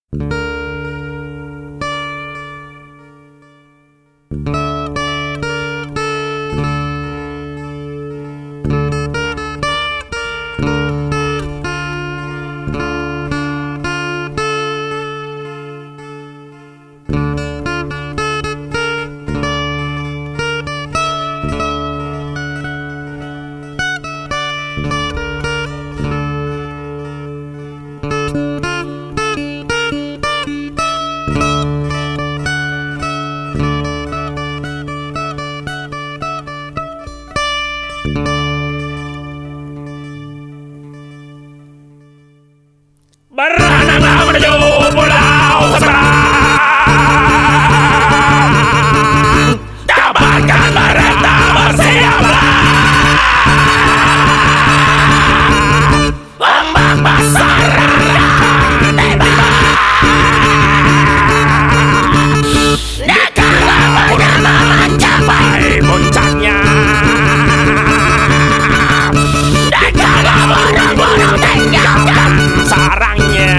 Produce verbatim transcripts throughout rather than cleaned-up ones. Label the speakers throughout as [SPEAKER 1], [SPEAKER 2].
[SPEAKER 1] Berenanglah menuju pulau seberang, dapatkan berita bersiaplah. Ombak besar akan tiba, negara bernama mencapai puncaknya. Negara burung-burung tinggalkan sarangnya.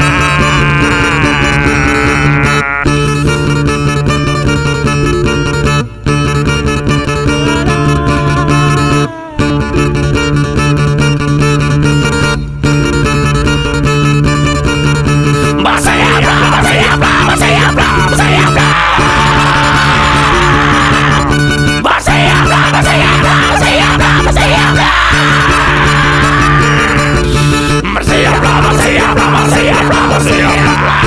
[SPEAKER 1] Bersiaplah, bersiaplah, bersiaplah, bersiaplah. Bersiaplah, bersiaplah, bersiaplah, bersiaplah. Bersiaplah, bersiaplah, bersiaplah, bersiaplah.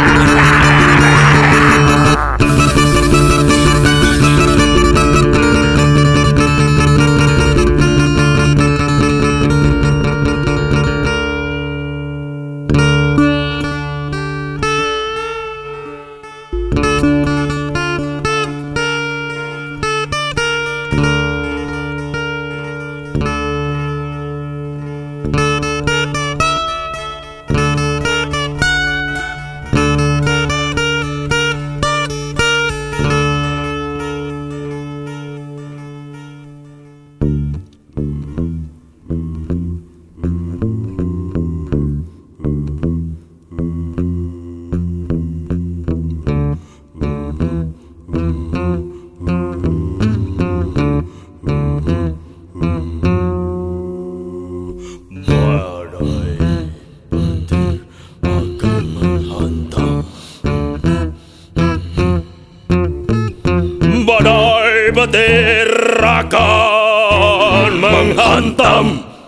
[SPEAKER 1] Badai petir akan menghantam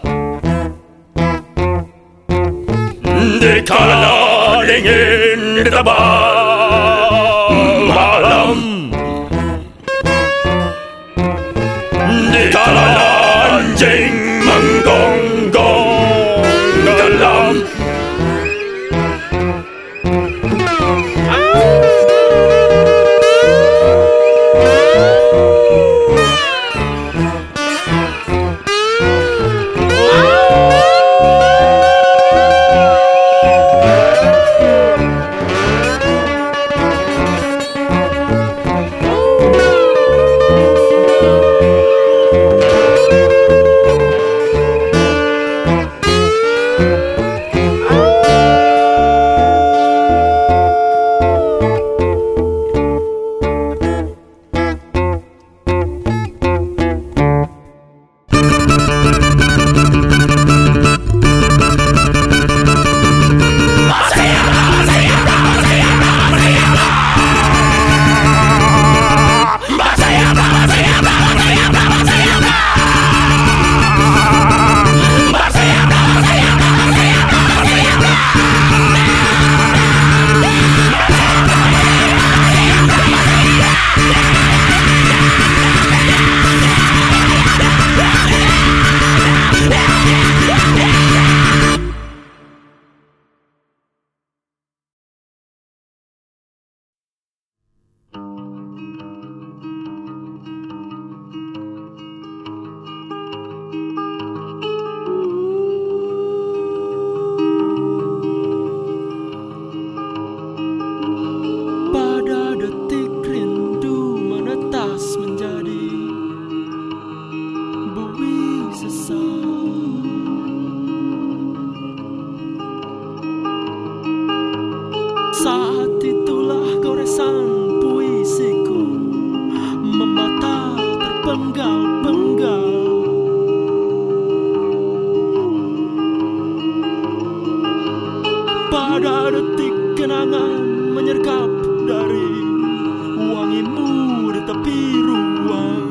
[SPEAKER 1] dikala dingin ditebang malam, dikala anjing menggonggong gelam.
[SPEAKER 2] Saat itulah goresan puisiku memata terpenggal-penggal. Pada detik kenangan menyergap dari wangimu di tepi ruang.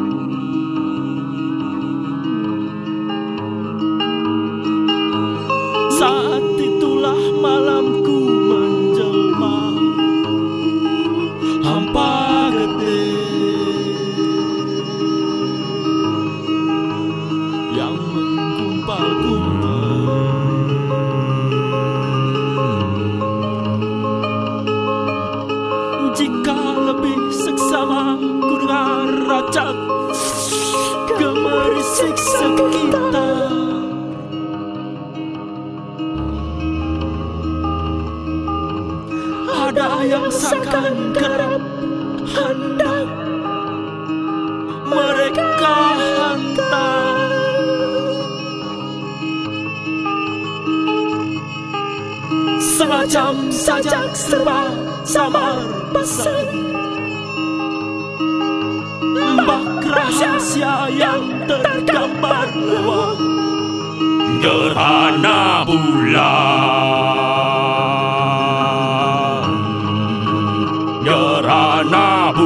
[SPEAKER 2] Saat itulah malamku menjelma hampa getih yang menggumpal-gumpal. Jika lebih seksama ku dengar racak gemerisik sekitar, ada yang seakan kerap hendak mereka hantar. Semacam sajak serba samar pesan bak rahasia yang tergambar lewat
[SPEAKER 1] gerhana bulan, gerhana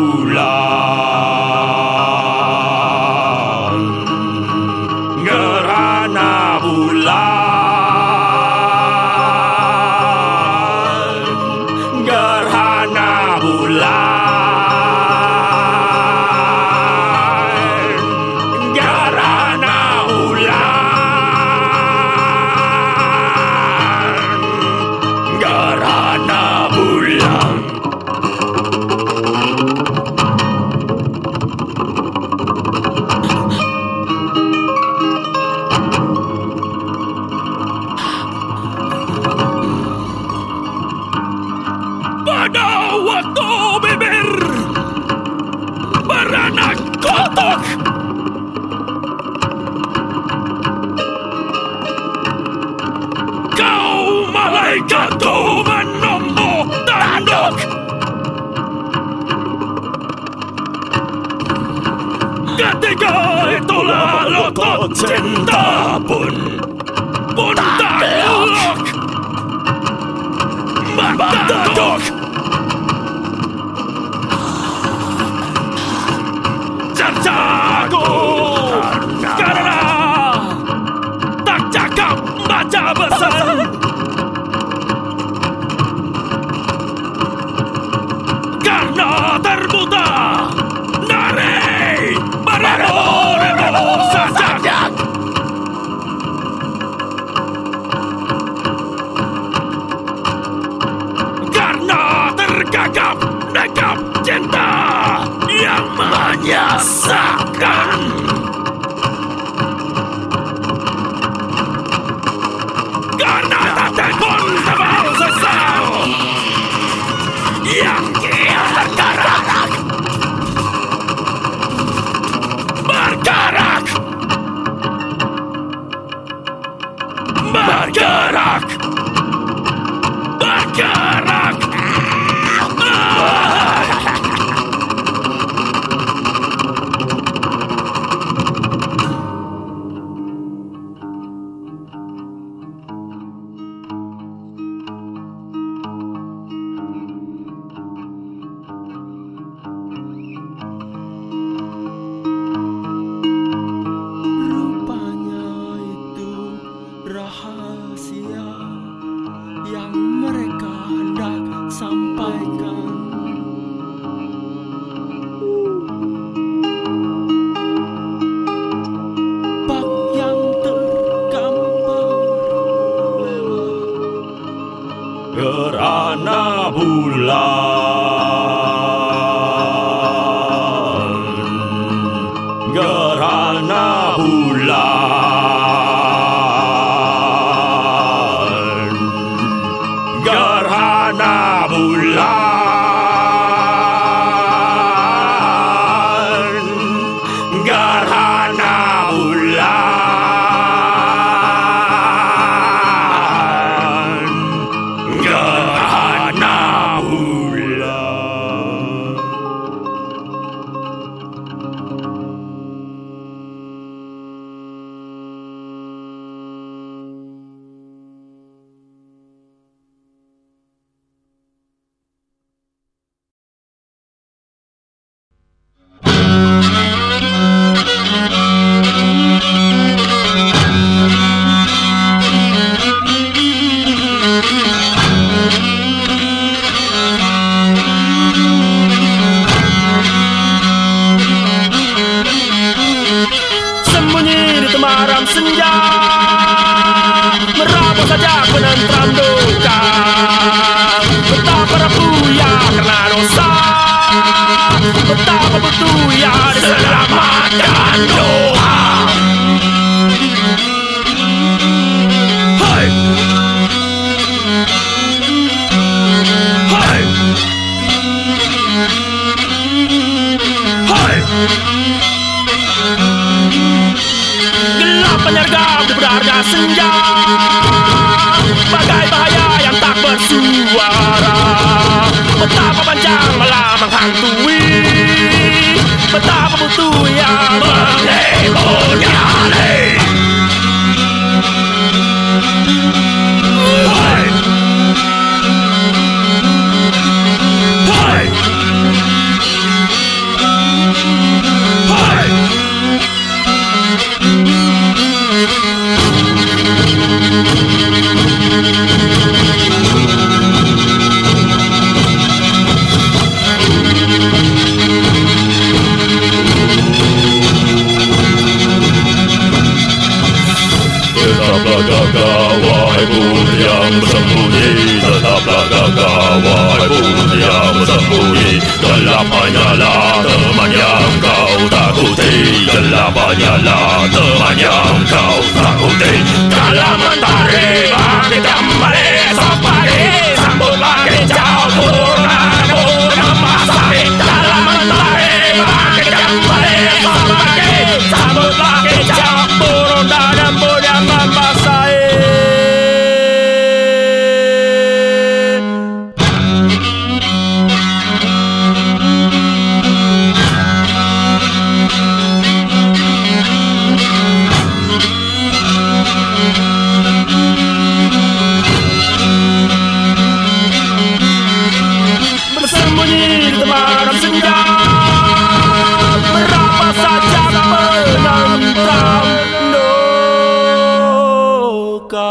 [SPEAKER 1] bulan, gerhana bulan, gerhana bulan, gerhana bulan, gerhana bulan. Pada waktu bibir beranak kotok, kau malaikatku menombo tanduk. Ketika itulah lotot cinta pun pun takluk bertanduk. Cercaku karena tak cakap baca pesan, karena terbuta nari beribu-ribu sajak. Karena tergagap nekap cinta yang menyesakan. Karena tak pun terbaru sesal yang kian bergerak, bergerak, bergerak, bergerak.
[SPEAKER 2] rupanya itu rahasia yang mereka hendak sampaikan. Bak yang tergambar lewat
[SPEAKER 1] Gerhana bulan, gerhana bulan, gerhana bulan, gerhana bulan, gerhana
[SPEAKER 2] senja, bagai bahaya yang tak bersuara. Betapa panjang malam menghantui, betapa butuh yang menghebohkan.
[SPEAKER 1] Tetaplah gagah wahai putri yang bersembunyi, tetaplah gagah wahai putri yang bersembunyi. Gelap hanyalah teman yang kau takuti, gelap hanyalah teman yang kau takuti. Kalau mentari bangkit kembali esok pagi, sambutlah kicau purna purna masai. Kalau mentari bangkit kembali esok pagi, sambutlah kicau purna dan purna masai. Bersembunyi di malam senja, berapa saja menentang duka.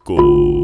[SPEAKER 1] Go.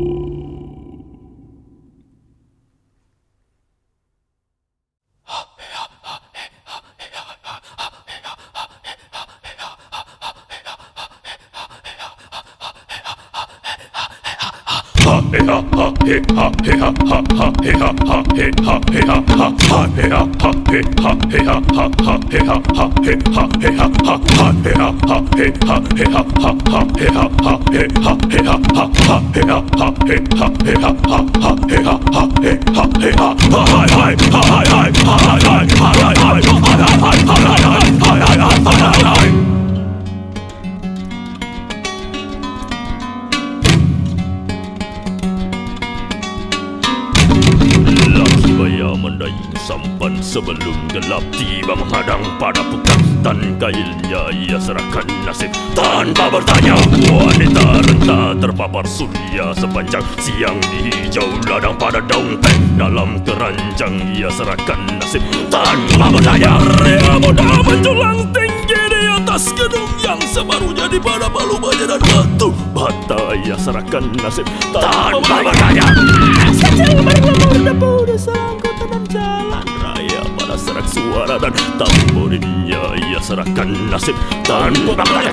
[SPEAKER 1] Sampan sebelum gelap tiba menghadang pada pekan, dan kailnya ia serahkan nasib tanpa bertanya. Wanita renta terpapar surya sepanjang siang di hijau ladang pada daun teh. Dalam keranjang ia serahkan nasib tanpa bertanya. Dia muda menjulang tinggi di atas gedung yang sebaru jadi pada palu baja dan batu bata. Ia serahkan nasib tanpa bertanya. Sejauh bergelamur debu di selangkautan dan jalan raya pada serak suara dan tamborinnya ia serahkan nasib tanpa bertanya.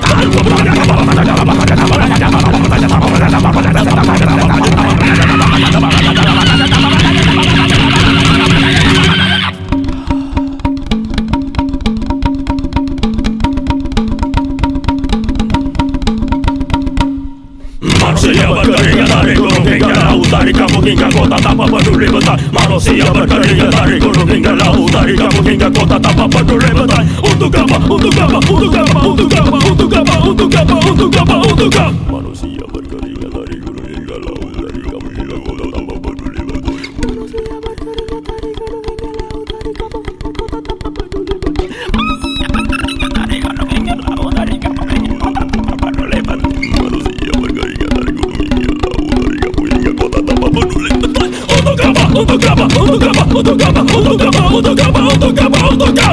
[SPEAKER 1] Manusia berkeringat dari gunung hingga laut, dari kampung hingga kota tanpa peduli betai. Manusia berkeringat dari gunung hingga laut, dari kampung hingga kota tanpa peduli betai. Untuk apa? Untuk apa? Untuk apa? Untuk apa? Untuk apa? Untuk apa? Untuk apa? Untuk apa? Manusia berkeringat dari gunung hingga laut, dari kampung hingga kota tanpa peduli betai. Manusia berkeringat dari gunung hingga laut, dari kampung hingga kota tanpa peduli betai. Dari gunung hingga laut, dari kampung hingga kota tanpa peduli betai. Manusia berkeringat dari gunung hingga laut, dari kampung hingga kota tanpa peduli betai. Untuk apa? Untuk apa? Untuk apa? Untuk apa? Untuk apa? Untuk apa? Untuk apa? Untuk apa?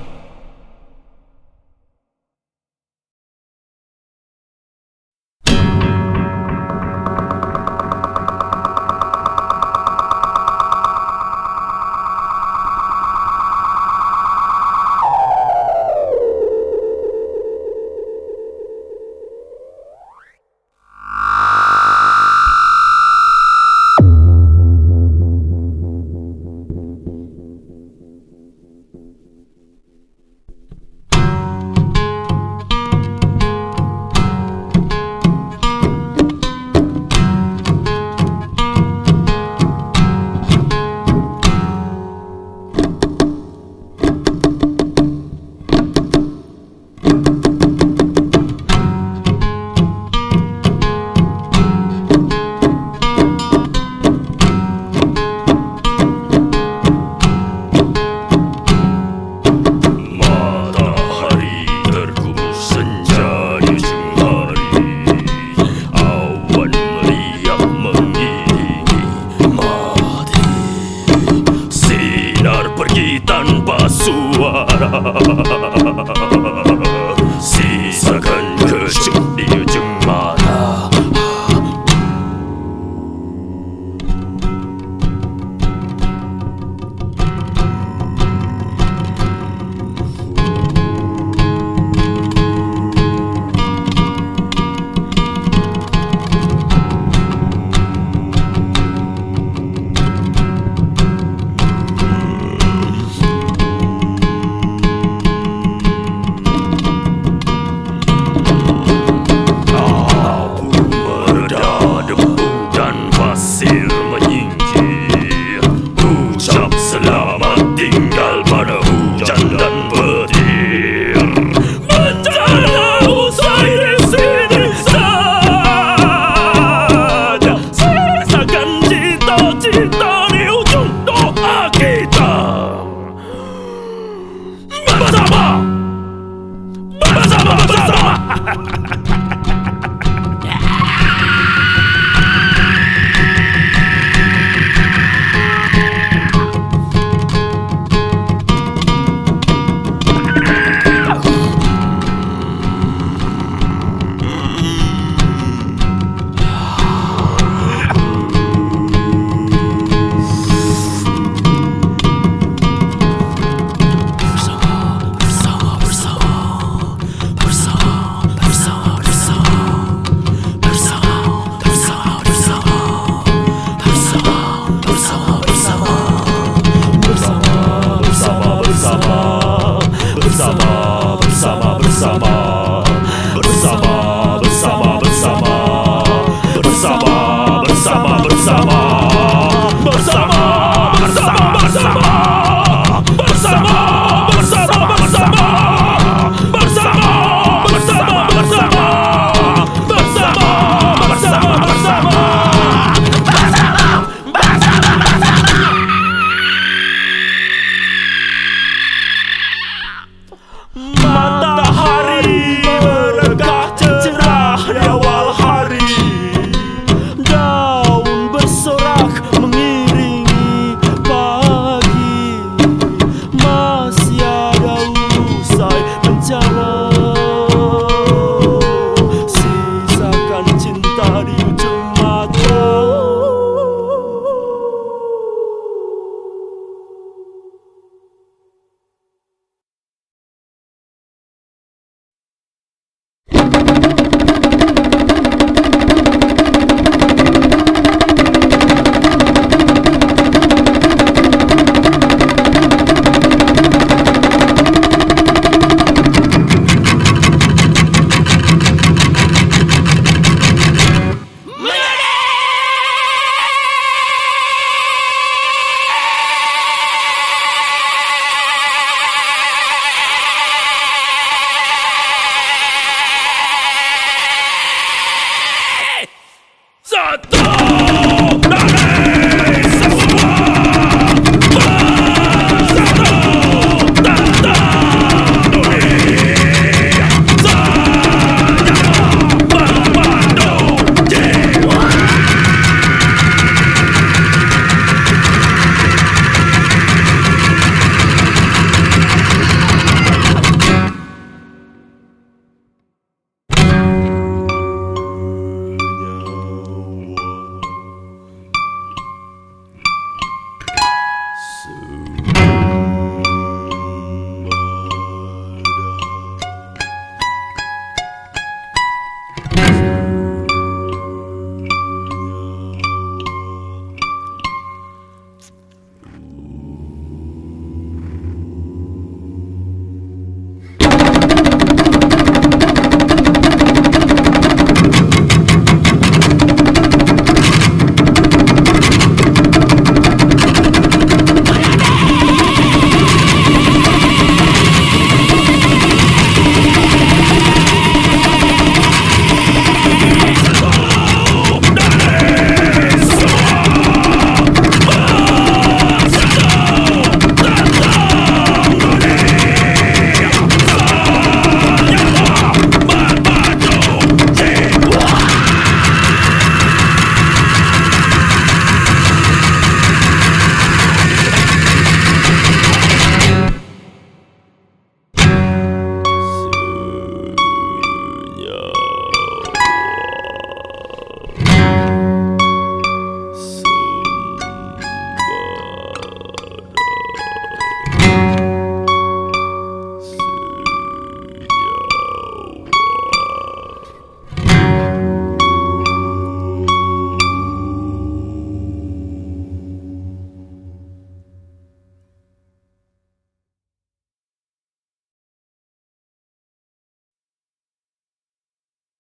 [SPEAKER 1] Tanpa suara, sisakan kecup di ujung mata.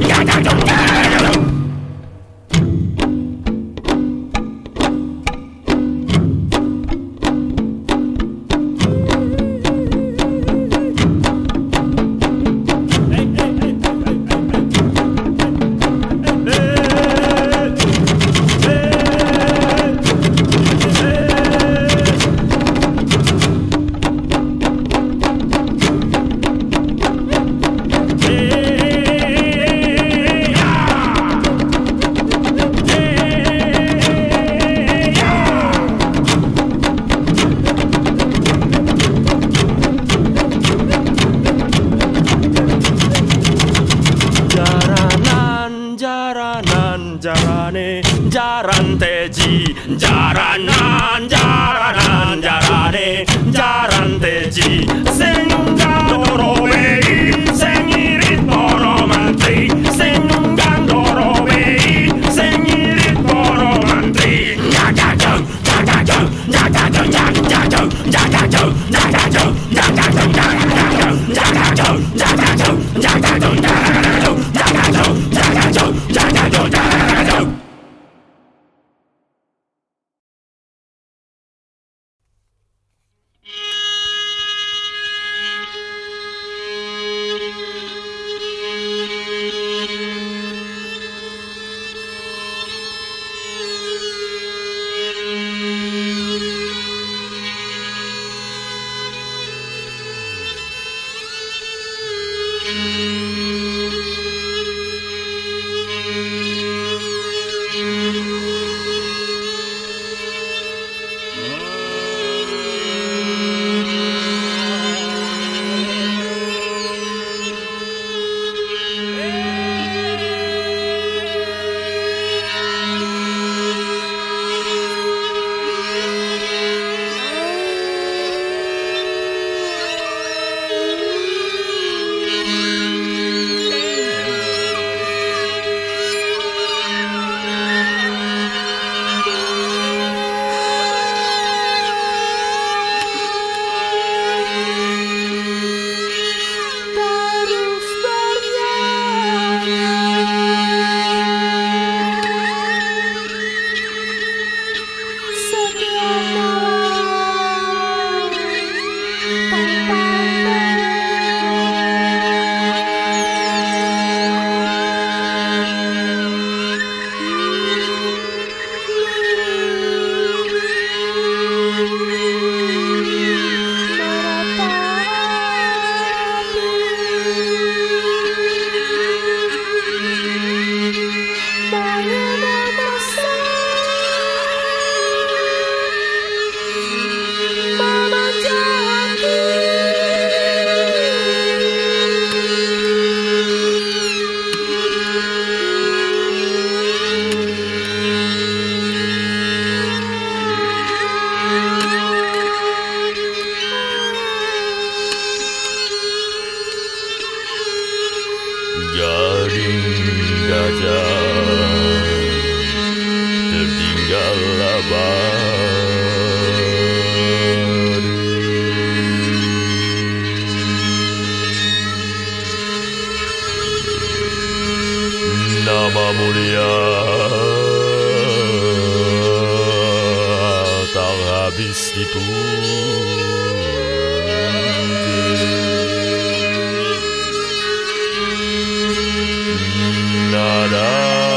[SPEAKER 2] jarane jaran teji jaranan jaranan jarane jaran teji sing gandorowei sing irit para mantri sing gandorowei sing irit para mantri jajajung jajajung jajajung jajajung jajajung jajajung jajajung jajajung jajajung jajajung jajajung jajajung jajajung jajajung jajajung jajajung.
[SPEAKER 1] Gading gajah tertinggal abadi, nama mulia tak habis dipuji. Nada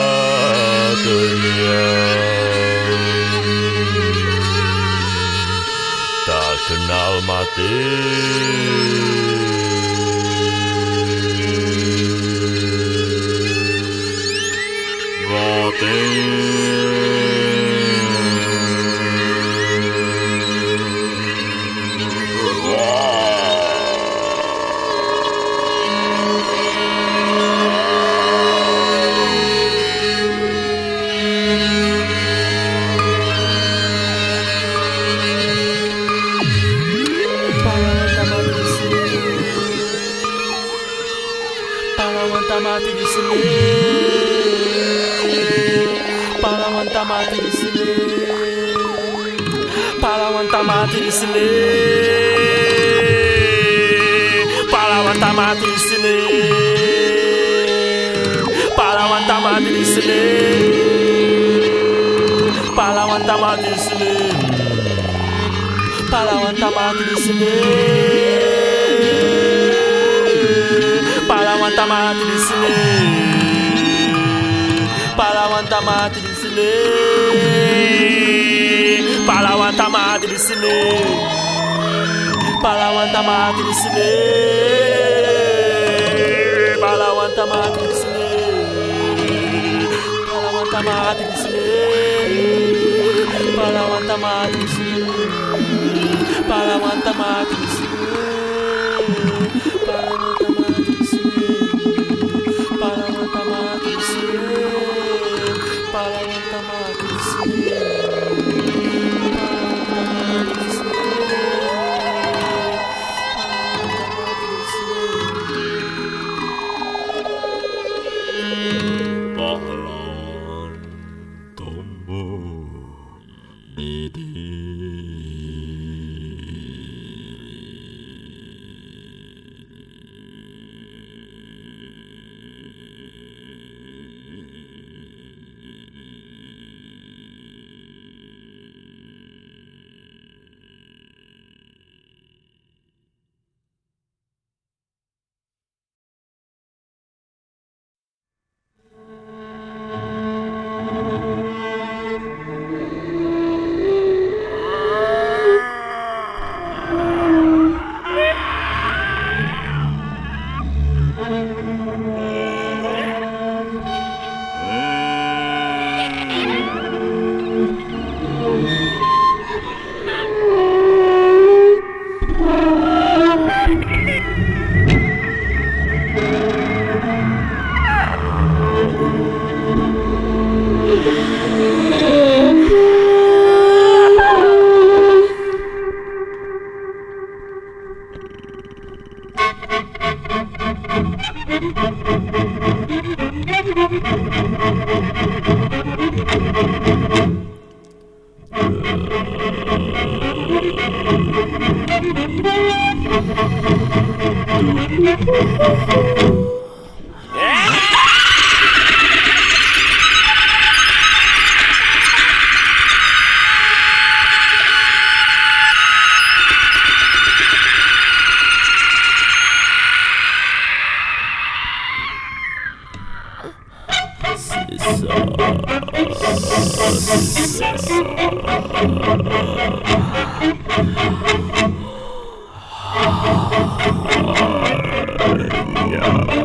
[SPEAKER 1] kenyang tak kenal mati, Goting
[SPEAKER 2] mati di sini. Pahlawan tak mati di sini. Pahlawan tak mati di sini. Pahlawan tak mati di sini. Pahlawan tak mati di sini. Pahlawan tak mati di sini. Pahlawan tak mati di sini. Pahlawan tak mati di sini. Pahlawan tak mati di sini. Pahlawan tak mati di sini. Pahlawan tak mati di sini. Pahlawan tak mati di sini. Pahlawan tak mati di sini. Pahlawan tak mati di sini. Pahlawan tak mati di sini. Pahlawan tak mati di sini. Pahlawan tak mati di sini.
[SPEAKER 1] Pahlawan tumbuh di sisa.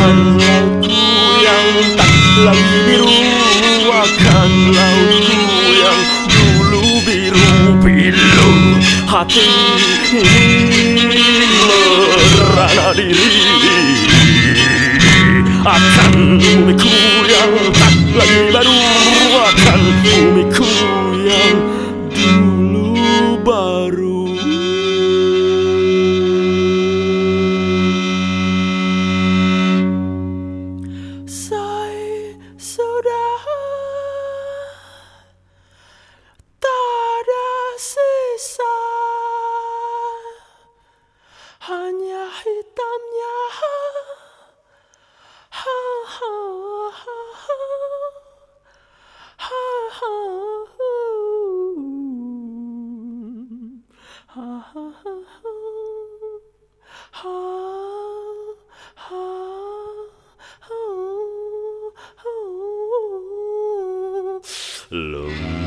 [SPEAKER 1] akan lautku yang tak lagi biru, akan lautku yang dulu biru pilu. Hati ini merana diri akan bumiku yang tak lagi baru, akan bumiku yang dulu baru. Saya sudah tak ada sisa, hanya hitamnya. Ha, ha, ha, ha. Ha, ha, ha. Ha, ha, ha, ha. Ha, ha, ha, ha. Lum.